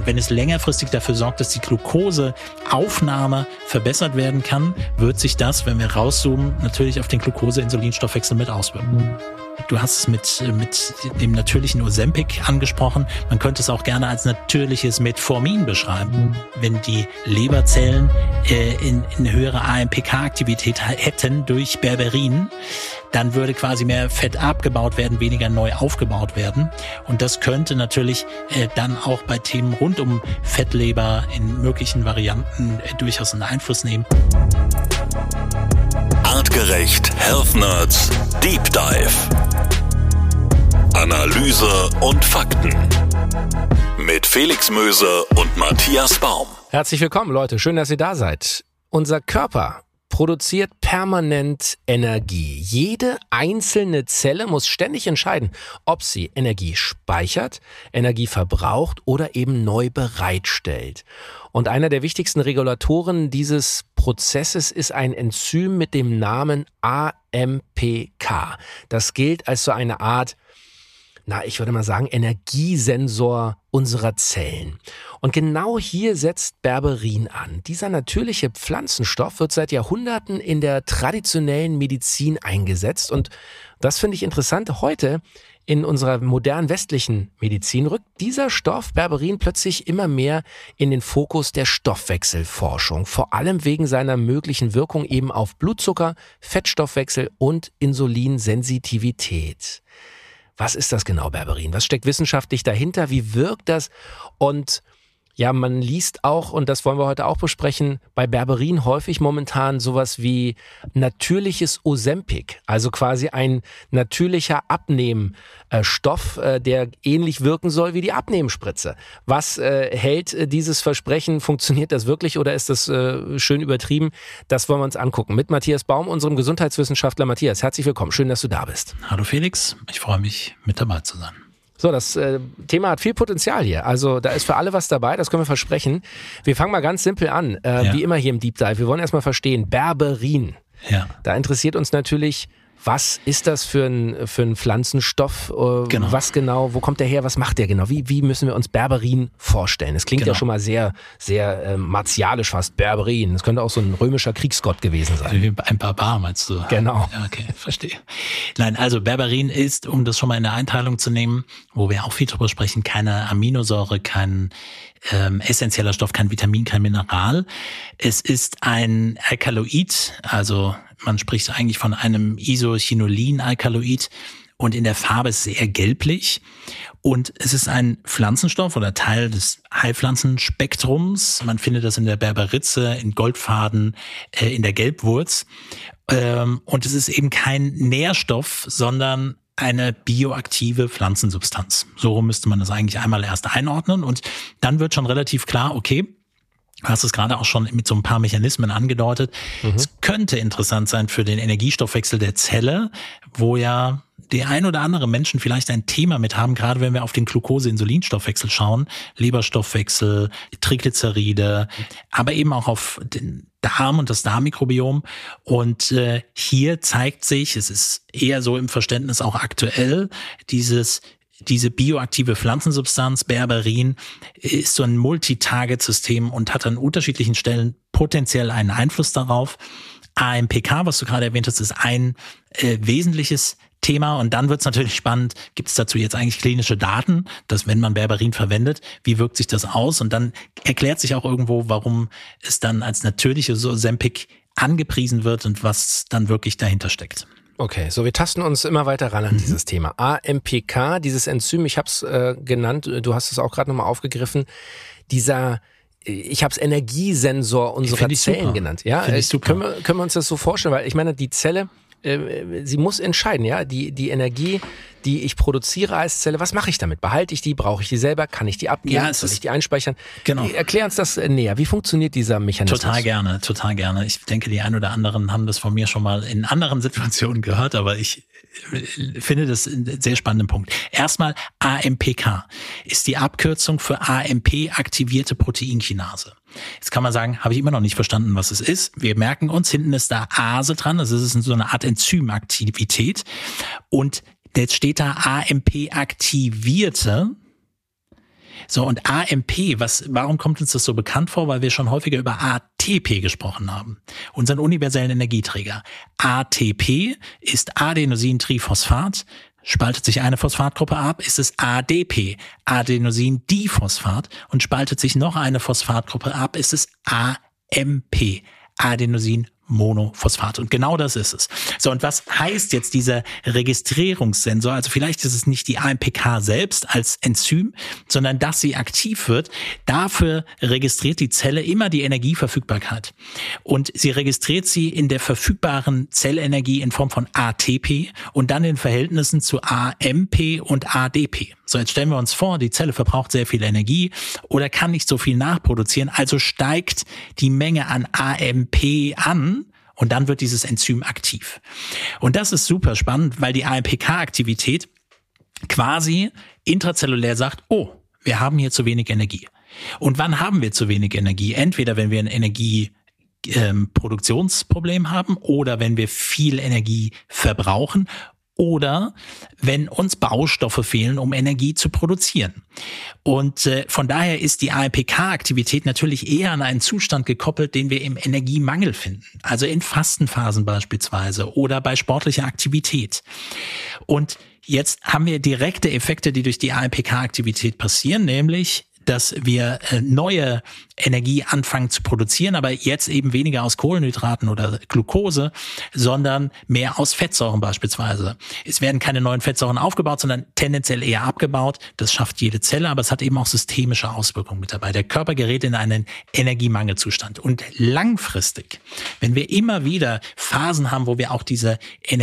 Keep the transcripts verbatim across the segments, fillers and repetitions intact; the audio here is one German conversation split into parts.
Und wenn es längerfristig dafür sorgt, dass die Glukoseaufnahme verbessert werden kann, wird sich das, wenn wir rauszoomen, natürlich auf den Glucose-Insulinstoffwechsel mit auswirken. Du hast es mit, mit dem natürlichen Ozempic angesprochen. Man könnte es auch gerne als natürliches Metformin beschreiben. Wenn die Leberzellen äh, in, in höhere A M P K-Aktivität hätten durch Berberin, dann würde quasi mehr Fett abgebaut werden, weniger neu aufgebaut werden. Und das könnte natürlich äh, dann auch bei Themen rund um Fettleber in möglichen Varianten äh, durchaus einen Einfluss nehmen. Artgerecht Health Nerds Deep Dive. Analyse und Fakten. Mit Felix Möse und Matthias Baum. Herzlich willkommen, Leute. Schön, dass ihr da seid. Unser Körper produziert permanent Energie. Jede einzelne Zelle muss ständig entscheiden, ob sie Energie speichert, Energie verbraucht oder eben neu bereitstellt. Und einer der wichtigsten Regulatoren dieses Prozesses ist ein Enzym mit dem Namen A M P K. Das gilt als so eine Art, na, ich würde mal sagen, Energiesensor unserer Zellen. Und genau hier setzt Berberin an. Dieser natürliche Pflanzenstoff wird seit Jahrhunderten in der traditionellen Medizin eingesetzt. Und das finde ich interessant. Heute in unserer modernen westlichen Medizin rückt dieser Stoff Berberin plötzlich immer mehr in den Fokus der Stoffwechselforschung. Vor allem wegen seiner möglichen Wirkung eben auf Blutzucker, Fettstoffwechsel und Insulinsensitivität. Was ist das genau, Berberin? Was steckt wissenschaftlich dahinter? Wie wirkt das? Und ja, man liest auch, und das wollen wir heute auch besprechen, bei Berberin häufig momentan sowas wie natürliches Ozempic, also quasi ein natürlicher Abnehmstoff, der ähnlich wirken soll wie die Abnehmspritze. Was äh, hält dieses Versprechen? Funktioniert das wirklich oder ist das äh, schön übertrieben? Das wollen wir uns angucken. Mit Matthias Baum, unserem Gesundheitswissenschaftler. Matthias, herzlich willkommen. Schön, dass du da bist. Hallo Felix, ich freue mich, mit dabei zu sein. So, das äh, Thema hat viel Potenzial hier. Also da ist für alle was dabei, das können wir versprechen. Wir fangen mal ganz simpel an, äh, ja. wie immer hier im Deep Dive. Wir wollen erstmal verstehen, Berberin. Ja. Da interessiert uns natürlich, was ist das für ein, für ein Pflanzenstoff? Äh, genau. Was genau, wo kommt der her, was macht der genau? Wie, wie müssen wir uns Berberin vorstellen? Das klingt genau. ja schon mal sehr, sehr äh, martialisch fast, Berberin. Das könnte auch so ein römischer Kriegsgott gewesen sein. Wie ein Barbar meinst du? Genau. Ja, okay, verstehe. Nein, also Berberin ist, um das schon mal in der Einteilung zu nehmen, wo wir auch viel drüber sprechen, keine Aminosäure, kein ähm, essentieller Stoff, kein Vitamin, kein Mineral. Es ist ein Alkaloid, also man spricht eigentlich von einem Isochinolin-Alkaloid und in der Farbe ist es eher gelblich. Und es ist ein Pflanzenstoff oder Teil des Heilpflanzenspektrums. Man findet das in der Berberitze, in Goldfaden, äh, in der Gelbwurz. Ähm, und es ist eben kein Nährstoff, sondern eine bioaktive Pflanzensubstanz. So müsste man das eigentlich einmal erst einordnen. Und dann wird schon relativ klar, okay, du hast es gerade auch schon mit so ein paar Mechanismen angedeutet. Mhm. Es könnte interessant sein für den Energiestoffwechsel der Zelle, wo ja die ein oder andere Menschen vielleicht ein Thema mit haben, gerade wenn wir auf den Glucose-Insulinstoffwechsel schauen, Leberstoffwechsel, Triglyceride, aber eben auch auf den Darm und das Darmmikrobiom. Und äh, hier zeigt sich, es ist eher so im Verständnis auch aktuell, dieses Diese bioaktive Pflanzensubstanz, Berberin, ist so ein Multitarget-System und hat an unterschiedlichen Stellen potenziell einen Einfluss darauf. A M P K, was du gerade erwähnt hast, ist ein äh, wesentliches Thema. Und dann wird es natürlich spannend, gibt es dazu jetzt eigentlich klinische Daten, dass wenn man Berberin verwendet, wie wirkt sich das aus? Und dann erklärt sich auch irgendwo, warum es dann als natürliches Ozempic angepriesen wird und was dann wirklich dahinter steckt. Okay, so wir tasten uns immer weiter ran an mhm. dieses Thema. A M P K, dieses Enzym, ich habe es äh, genannt, du hast es auch gerade nochmal aufgegriffen, dieser, ich habe es Energiesensor unserer Zellen super. genannt. Ja, Finde ich super. Können wir, können wir uns das so vorstellen, weil ich meine, die Zelle, äh, sie muss entscheiden, ja, die, die Energie, die ich produziere als Zelle, was mache ich damit? Behalte ich die? Brauche ich die selber? Kann ich die abgeben? Ja, Soll ich die einspeichern? Genau. Erklär uns das näher. Wie funktioniert dieser Mechanismus? Total gerne, total gerne. Ich denke, die ein oder anderen haben das von mir schon mal in anderen Situationen gehört, aber ich finde das einen sehr spannenden Punkt. Erstmal A M P K ist die Abkürzung für A M P-aktivierte Proteinkinase. Jetzt kann man sagen, habe ich immer noch nicht verstanden, was es ist. Wir merken uns, hinten ist da Ase dran, also es ist so eine Art Enzymaktivität und jetzt steht da A M P-aktivierte So, und A M P, was, warum kommt uns das so bekannt vor? Weil wir schon häufiger über A T P gesprochen haben, unseren universellen Energieträger. A T P ist Adenosintriphosphat, spaltet sich eine Phosphatgruppe ab, ist es A D P, Adenosindiphosphat, und spaltet sich noch eine Phosphatgruppe ab, ist es A M P, Adenosinmonophosphat. Und genau das ist es. So, und was heißt jetzt dieser Registrierungssensor? Also vielleicht ist es nicht die A M P K selbst als Enzym, sondern dass sie aktiv wird. Dafür registriert die Zelle immer die Energieverfügbarkeit. Und sie registriert sie in der verfügbaren Zellenergie in Form von A T P und dann in Verhältnissen zu A M P und A D P. So, jetzt stellen wir uns vor, die Zelle verbraucht sehr viel Energie oder kann nicht so viel nachproduzieren, also steigt die Menge an A M P an und dann wird dieses Enzym aktiv. Und das ist super spannend, weil die A M P K-Aktivität quasi intrazellulär sagt, oh, wir haben hier zu wenig Energie. Und wann haben wir zu wenig Energie? Entweder wenn wir ein Energieproduktionsproblem haben oder wenn wir viel Energie verbrauchen oder wenn uns Baustoffe fehlen, um Energie zu produzieren. Und äh, von daher ist die A M P K-Aktivität natürlich eher an einen Zustand gekoppelt, den wir im Energiemangel finden. Also in Fastenphasen beispielsweise oder bei sportlicher Aktivität. Und jetzt haben wir direkte Effekte, die durch die A M P K-Aktivität passieren, nämlich dass wir neue Energie anfangen zu produzieren, aber jetzt eben weniger aus Kohlenhydraten oder Glucose, sondern mehr aus Fettsäuren beispielsweise. Es werden keine neuen Fettsäuren aufgebaut, sondern tendenziell eher abgebaut. Das schafft jede Zelle, aber es hat eben auch systemische Auswirkungen mit dabei. Der Körper gerät in einen Energiemangelzustand. Und langfristig, wenn wir immer wieder Phasen haben, wo wir auch diese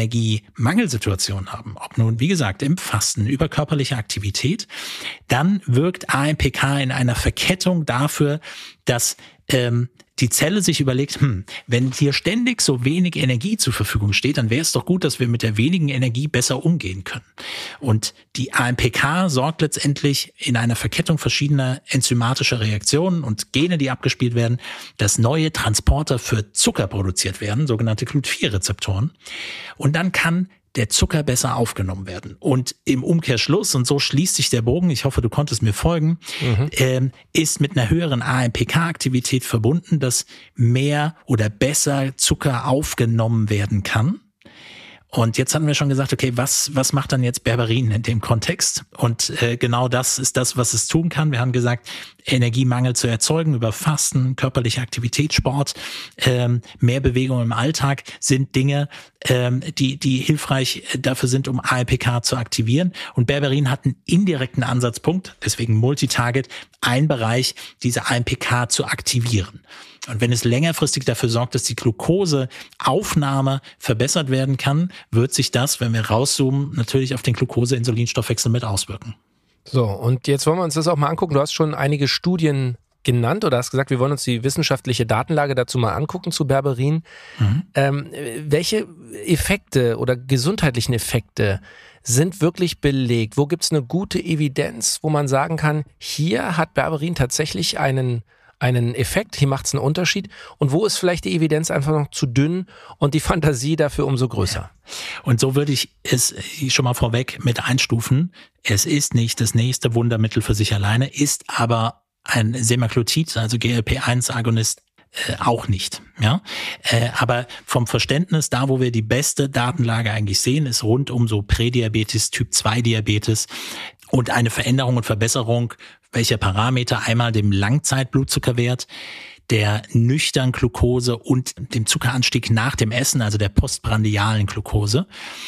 Energiemangelsituation haben, ob nun, wie gesagt, im Fasten, über körperliche Aktivität, dann wirkt A M P K in einer Verkettung dafür, dass ähm, die Zelle sich überlegt, hm, wenn hier ständig so wenig Energie zur Verfügung steht, dann wäre es doch gut, dass wir mit der wenigen Energie besser umgehen können. Und die A M P K sorgt letztendlich in einer Verkettung verschiedener enzymatischer Reaktionen und Gene, die abgespielt werden, dass neue Transporter für Zucker produziert werden, sogenannte Glut vier Rezeptoren. Und dann kann der Zucker besser aufgenommen werden. Und im Umkehrschluss, und so schließt sich der Bogen, ich hoffe, du konntest mir folgen, mhm. ähm, ist mit einer höheren A M P K-Aktivität verbunden, dass mehr oder besser Zucker aufgenommen werden kann. Und jetzt hatten wir schon gesagt, okay, was was macht dann jetzt Berberin in dem Kontext? Und äh, genau das ist das, was es tun kann. Wir haben gesagt, Energiemangel zu erzeugen über Fasten, körperliche Aktivität, Sport, ähm, mehr Bewegung im Alltag sind Dinge, ähm, die die hilfreich dafür sind, um A M P K zu aktivieren. Und Berberin hat einen indirekten Ansatzpunkt, deswegen Multitarget, ein Bereich, diese A M P K zu aktivieren. Und wenn es längerfristig dafür sorgt, dass die Glukoseaufnahme verbessert werden kann, wird sich das, wenn wir rauszoomen, natürlich auf den Glucose-Insulinstoffwechsel mit auswirken. So, und jetzt wollen wir uns das auch mal angucken. Du hast schon einige Studien genannt oder hast gesagt, wir wollen uns die wissenschaftliche Datenlage dazu mal angucken zu Berberin. Mhm. Ähm, welche Effekte oder gesundheitlichen Effekte sind wirklich belegt? Wo gibt es eine gute Evidenz, wo man sagen kann, hier hat Berberin tatsächlich einen einen Effekt, hier macht es einen Unterschied, und wo ist vielleicht die Evidenz einfach noch zu dünn und die Fantasie dafür umso größer? Ja. Und so würde ich es schon mal vorweg mit einstufen. Es ist nicht das nächste Wundermittel für sich alleine, ist aber ein Semaglutid, also G L P eins Agonist, äh, auch nicht. Ja, äh, aber vom Verständnis, da wo wir die beste Datenlage eigentlich sehen, ist rund um so Prädiabetes, Typ zwei Diabetes und eine Veränderung und Verbesserung welcher Parameter, einmal dem Langzeitblutzuckerwert, der nüchtern Glucose und dem Zuckeranstieg nach dem Essen, also der postprandialen Glucose.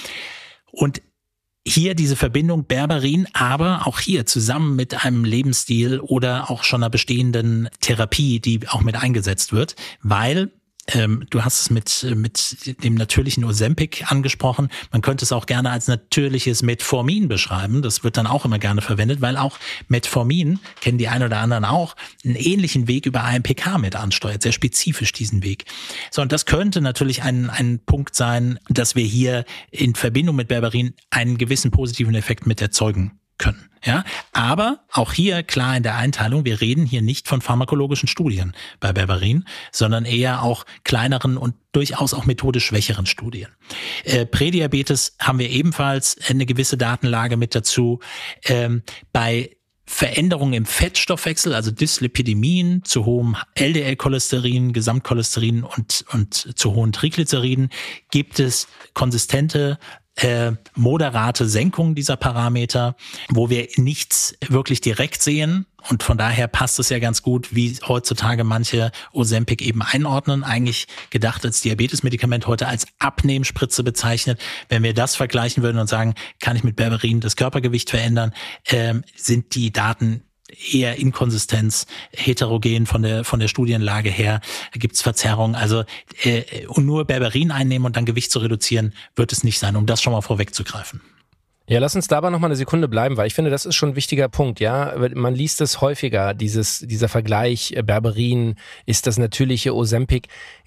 Und hier diese Verbindung Berberin, aber auch hier zusammen mit einem Lebensstil oder auch schon einer bestehenden Therapie, die auch mit eingesetzt wird, weil Ähm, du hast es mit mit dem natürlichen Ozempic angesprochen. Man könnte es auch gerne als natürliches Metformin beschreiben. Das wird dann auch immer gerne verwendet, weil auch Metformin, kennen die einen oder anderen auch, einen ähnlichen Weg über A M P K mit ansteuert, sehr spezifisch diesen Weg. So, und das könnte natürlich ein ein Punkt sein, dass wir hier in Verbindung mit Berberin einen gewissen positiven Effekt mit erzeugen können. Ja, aber auch hier klar in der Einteilung, wir reden hier nicht von pharmakologischen Studien bei Berberin, sondern eher auch kleineren und durchaus auch methodisch schwächeren Studien. Äh, Prädiabetes haben wir ebenfalls eine gewisse Datenlage mit dazu. Ähm, bei Veränderungen im Fettstoffwechsel, also Dyslipidemien, zu hohem L D L-Cholesterin, Gesamtcholesterin und, und zu hohen Triglyceriden, gibt es konsistente Äh, moderate Senkung dieser Parameter, wo wir nichts wirklich direkt sehen. Und von daher passt es ja ganz gut, wie heutzutage manche Ozempic eben einordnen. Eigentlich gedacht als Diabetesmedikament, heute als Abnehmspritze bezeichnet. Wenn wir das vergleichen würden und sagen, kann ich mit Berberin das Körpergewicht verändern, ähm, sind die Daten eher Inkonsistenz, heterogen von der von der Studienlage her, da gibt's Verzerrungen. Also äh, und nur Berberin einnehmen und dann Gewicht zu reduzieren, wird es nicht sein, um das schon mal vorwegzugreifen. Ja, lass uns dabei noch mal eine Sekunde bleiben, weil ich finde, das ist schon ein wichtiger Punkt, ja. Man liest es häufiger, dieses, dieser Vergleich, Berberin ist das natürliche Ozempic.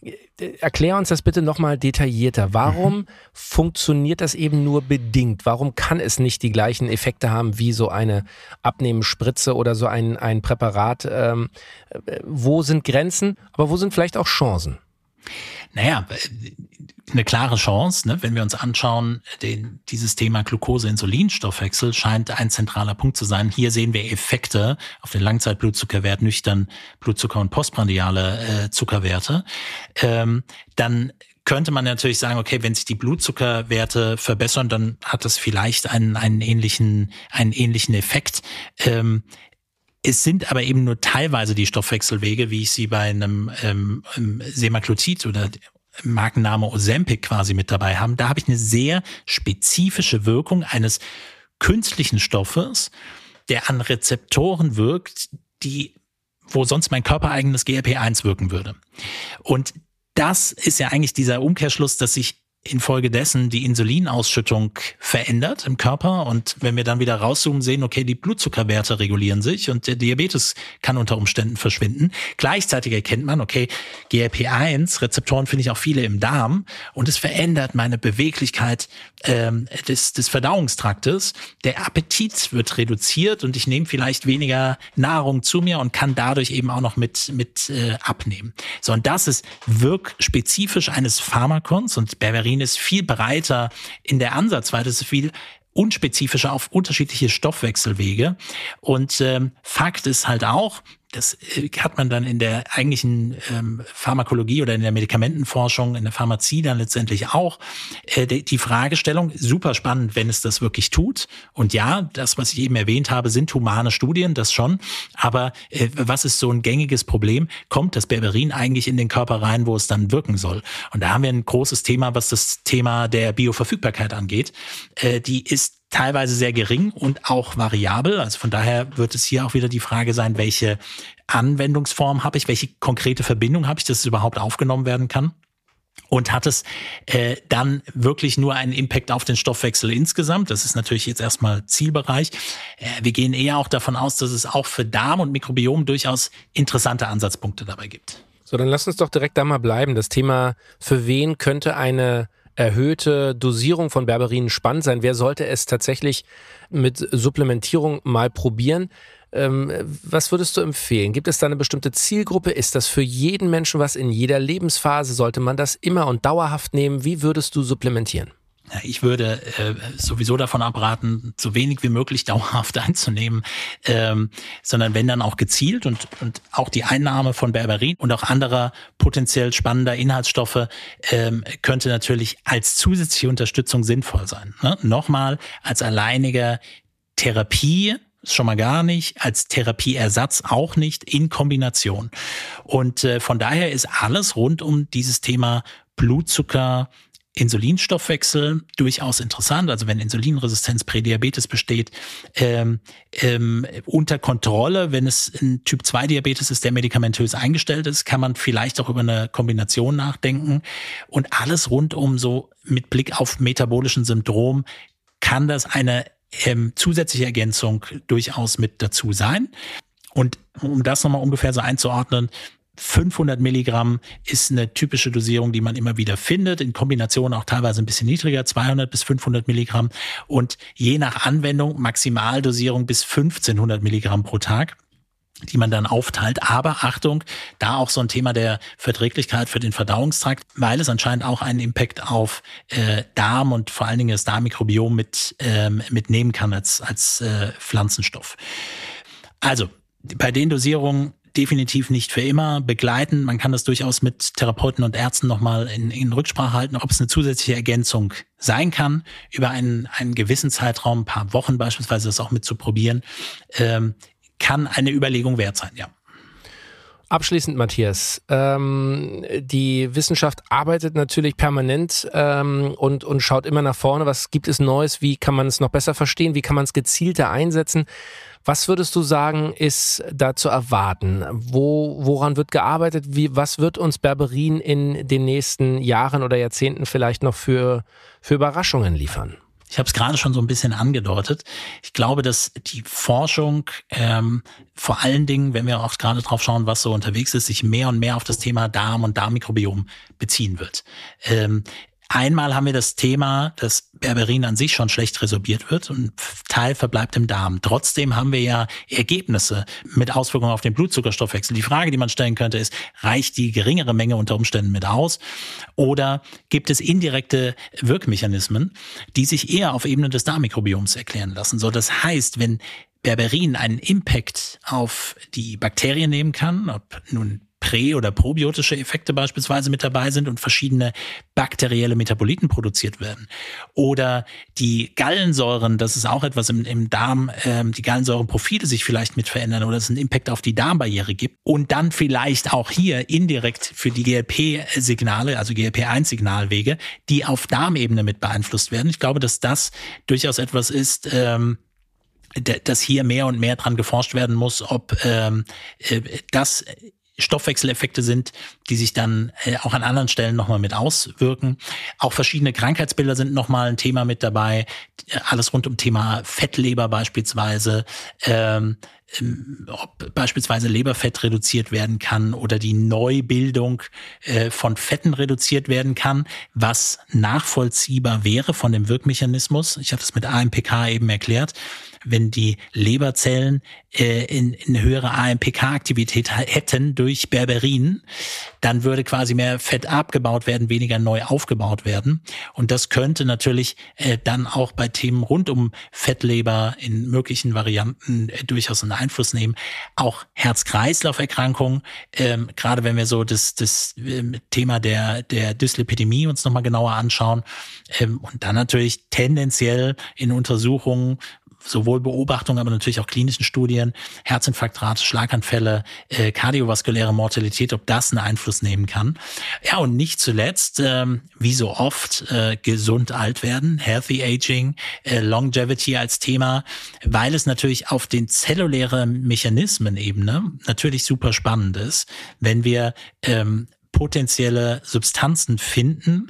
Erklär uns das bitte noch mal detaillierter. Warum mhm. funktioniert das eben nur bedingt? Warum kann es nicht die gleichen Effekte haben wie so eine Abnehmspritze oder so ein, ein Präparat? Ähm, wo sind Grenzen, aber wo sind vielleicht auch Chancen? Naja, eine klare Chance, ne? Wenn wir uns anschauen, den, dieses Thema Glucose-Insulin-Stoffwechsel scheint ein zentraler Punkt zu sein. Hier sehen wir Effekte auf den Langzeitblutzuckerwert, nüchtern Blutzucker und postprandiale äh, Zuckerwerte. Ähm, dann könnte man natürlich sagen, okay, wenn sich die Blutzuckerwerte verbessern, dann hat das vielleicht einen, einen ähnlichen, einen ähnlichen Effekt. Ähm, Es sind aber eben nur teilweise die Stoffwechselwege, wie ich sie bei einem ähm, Semaglutid oder Markenname Ozempic quasi mit dabei haben. Da habe ich eine sehr spezifische Wirkung eines künstlichen Stoffes, der an Rezeptoren wirkt, die, wo sonst mein körpereigenes G L P eins wirken würde. Und das ist ja eigentlich dieser Umkehrschluss, dass sich infolgedessen die Insulinausschüttung verändert im Körper, und wenn wir dann wieder rauszoomen, sehen, okay, die Blutzuckerwerte regulieren sich und der Diabetes kann unter Umständen verschwinden. Gleichzeitig erkennt man, okay, G L P eins Rezeptoren finde ich auch viele im Darm, und es verändert meine Beweglichkeit ähm, des, des Verdauungstraktes. Der Appetit wird reduziert und ich nehme vielleicht weniger Nahrung zu mir und kann dadurch eben auch noch mit, mit äh, abnehmen. So, und das ist wirkspezifisch eines Pharmakons, und Berberin ist viel breiter in der Ansatzweise, es ist viel unspezifischer auf unterschiedliche Stoffwechselwege. Und ähm, Fakt ist halt auch, das hat man dann in der eigentlichen ähm, Pharmakologie oder in der Medikamentenforschung, in der Pharmazie dann letztendlich auch, äh, die, die Fragestellung, super spannend, wenn es das wirklich tut. Und ja, das, was ich eben erwähnt habe, sind humane Studien, das schon. Aber äh, was ist so ein gängiges Problem? Kommt das Berberin eigentlich in den Körper rein, wo es dann wirken soll? Und da haben wir ein großes Thema, was das Thema der Bioverfügbarkeit angeht. Äh, die ist teilweise sehr gering und auch variabel. Also von daher wird es hier auch wieder die Frage sein, welche Anwendungsform habe ich, welche konkrete Verbindung habe ich, dass es überhaupt aufgenommen werden kann. Und hat es äh, dann wirklich nur einen Impact auf den Stoffwechsel insgesamt? Das ist natürlich jetzt erstmal Zielbereich. Äh, wir gehen eher auch davon aus, dass es auch für Darm und Mikrobiom durchaus interessante Ansatzpunkte dabei gibt. So, dann lass uns doch direkt da mal bleiben. Das Thema, für wen könnte eine erhöhte Dosierung von Berberin spannend sein? Wer sollte es tatsächlich mit Supplementierung mal probieren? Ähm, was würdest du empfehlen? Gibt es da eine bestimmte Zielgruppe? Ist das für jeden Menschen was in jeder Lebensphase? Sollte man das immer und dauerhaft nehmen? Wie würdest du supplementieren? Ich würde äh, sowieso davon abraten, so wenig wie möglich dauerhaft einzunehmen, ähm, sondern wenn dann auch gezielt, und, und auch die Einnahme von Berberin und auch anderer potenziell spannender Inhaltsstoffe ähm, könnte natürlich als zusätzliche Unterstützung sinnvoll sein. Ne? Nochmal, als alleinige Therapie schon mal gar nicht, als Therapieersatz auch nicht, in Kombination. Und äh, von daher ist alles rund um dieses Thema Blutzucker, Insulinstoffwechsel durchaus interessant. Also wenn Insulinresistenz, Prädiabetes besteht, ähm, ähm, unter Kontrolle, wenn es ein Typ zwei Diabetes ist, der medikamentös eingestellt ist, kann man vielleicht auch über eine Kombination nachdenken. Und alles rund um so mit Blick auf metabolischen Syndrom kann das eine ähm, zusätzliche Ergänzung durchaus mit dazu sein. Und um das nochmal ungefähr so einzuordnen, fünfhundert Milligramm ist eine typische Dosierung, die man immer wieder findet, in Kombination auch teilweise ein bisschen niedriger, zweihundert bis fünfhundert Milligramm, und je nach Anwendung Maximaldosierung bis fünfzehnhundert Milligramm pro Tag, die man dann aufteilt. Aber Achtung, da auch so ein Thema der Verträglichkeit für den Verdauungstrakt, weil es anscheinend auch einen Impact auf äh, Darm und vor allen Dingen das Darmmikrobiom mit ähm, mitnehmen kann als als äh, Pflanzenstoff. Also bei den Dosierungen definitiv nicht für immer begleiten. Man kann das durchaus mit Therapeuten und Ärzten nochmal in, in Rücksprache halten, ob es eine zusätzliche Ergänzung sein kann, über einen, einen gewissen Zeitraum, ein paar Wochen beispielsweise das auch mit zu probieren, ähm, kann eine Überlegung wert sein, ja. Abschließend, Matthias, ähm, die Wissenschaft arbeitet natürlich permanent ähm, und, und schaut immer nach vorne. Was gibt es Neues? Wie kann man es noch besser verstehen? Wie kann man es gezielter einsetzen? Was würdest du sagen, ist da zu erwarten? Wo, woran wird gearbeitet? Wie, was wird uns Berberin in den nächsten Jahren oder Jahrzehnten vielleicht noch für, für Überraschungen liefern? Ich habe es gerade schon so ein bisschen angedeutet. Ich glaube, dass die Forschung ähm, vor allen Dingen, wenn wir auch gerade drauf schauen, was so unterwegs ist, sich mehr und mehr auf das Thema Darm und Darmmikrobiom beziehen wird. Ähm, Einmal haben wir das Thema, dass Berberin an sich schon schlecht resorbiert wird und ein Teil verbleibt im Darm. Trotzdem haben wir ja Ergebnisse mit Auswirkungen auf den Blutzuckerstoffwechsel. Die Frage, die man stellen könnte, ist, reicht die geringere Menge unter Umständen mit aus? Oder gibt es indirekte Wirkmechanismen, die sich eher auf Ebene des Darmmikrobioms erklären lassen? So, das heißt, wenn Berberin einen Impact auf die Bakterien nehmen kann, ob nun prä- oder probiotische Effekte beispielsweise mit dabei sind und verschiedene bakterielle Metaboliten produziert werden. Oder die Gallensäuren, das ist auch etwas im, im Darm, ähm, die Gallensäurenprofile sich vielleicht mit verändern oder es einen Impact auf die Darmbarriere gibt. Und dann vielleicht auch hier indirekt für die G L P-Signale, also G L P eins Signalwege, die auf Darmebene mit beeinflusst werden. Ich glaube, dass das durchaus etwas ist, ähm, dass hier mehr und mehr dran geforscht werden muss, ob ähm, äh, das Stoffwechseleffekte sind, die sich dann äh, auch an anderen Stellen nochmal mit auswirken. Auch verschiedene Krankheitsbilder sind nochmal ein Thema mit dabei. Alles rund um Thema Fettleber beispielsweise, ähm, ob beispielsweise Leberfett reduziert werden kann oder die Neubildung äh, von Fetten reduziert werden kann, was nachvollziehbar wäre von dem Wirkmechanismus. Ich habe das mit A M P K eben erklärt. Wenn die Leberzellen äh, in, in höhere A M P K-Aktivität hätten durch Berberin, dann würde quasi mehr Fett abgebaut werden, weniger neu aufgebaut werden. Und das könnte natürlich äh, dann auch bei Themen rund um Fettleber in möglichen Varianten äh, durchaus einen Einfluss nehmen. Auch Herz-Kreislauf-Erkrankungen, ähm, gerade wenn wir so das, das äh, Thema der, der Dyslipidemie uns nochmal genauer anschauen. Ähm, und dann natürlich tendenziell in Untersuchungen, sowohl Beobachtungen, aber natürlich auch klinischen Studien, Herzinfarktrate, Schlaganfälle, äh, kardiovaskuläre Mortalität, ob das einen Einfluss nehmen kann. Ja, und nicht zuletzt, ähm, wie so oft, äh, gesund alt werden, Healthy Aging, äh, Longevity als Thema, weil es natürlich auf den zellulären Mechanismen-Ebene natürlich super spannend ist, wenn wir ähm, potenzielle Substanzen finden,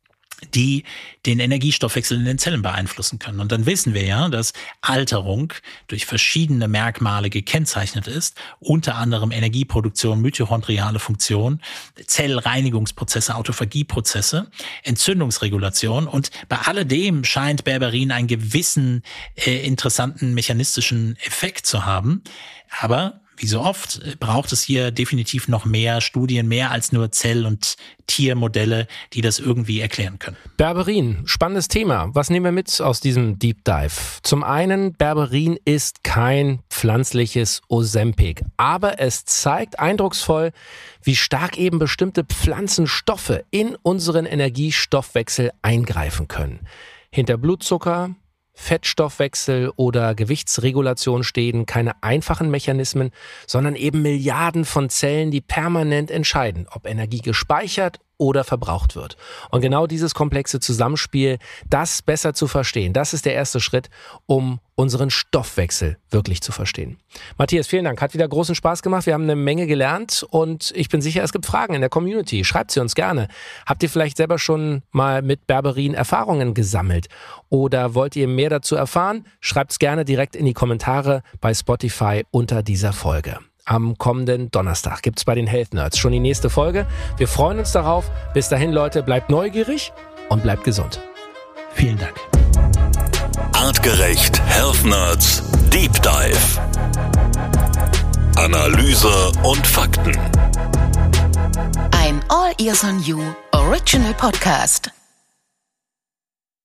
die den Energiestoffwechsel in den Zellen beeinflussen können. Und dann wissen wir ja, dass Alterung durch verschiedene Merkmale gekennzeichnet ist, unter anderem Energieproduktion, mitochondriale Funktion, Zellreinigungsprozesse, Autophagieprozesse, Entzündungsregulation. Und bei alledem scheint Berberin einen gewissen äh, interessanten mechanistischen Effekt zu haben. Aber wie so oft braucht es hier definitiv noch mehr Studien, mehr als nur Zell- und Tiermodelle, die das irgendwie erklären können. Berberin, spannendes Thema. Was nehmen wir mit aus diesem Deep Dive? Zum einen, Berberin ist kein pflanzliches Ozempic, aber es zeigt eindrucksvoll, wie stark eben bestimmte Pflanzenstoffe in unseren Energiestoffwechsel eingreifen können. Hinter Blutzucker, Fettstoffwechsel oder Gewichtsregulation stehen keine einfachen Mechanismen, sondern eben Milliarden von Zellen, die permanent entscheiden, ob Energie gespeichert oder verbraucht wird. Und genau dieses komplexe Zusammenspiel, das besser zu verstehen, das ist der erste Schritt, um unseren Stoffwechsel wirklich zu verstehen. Matthias, vielen Dank. Hat wieder großen Spaß gemacht. Wir haben eine Menge gelernt und ich bin sicher, es gibt Fragen in der Community. Schreibt sie uns gerne. Habt ihr vielleicht selber schon mal mit Berberin Erfahrungen gesammelt? Oder wollt ihr mehr dazu erfahren? Schreibt es gerne direkt in die Kommentare bei Spotify unter dieser Folge. Am kommenden Donnerstag gibt's bei den Health Nerds schon die nächste Folge. Wir freuen uns darauf. Bis dahin, Leute, bleibt neugierig und bleibt gesund. Vielen Dank. Artgerecht Health Nerds Deep Dive. Analyse und Fakten. Ein All Ears on You Original Podcast.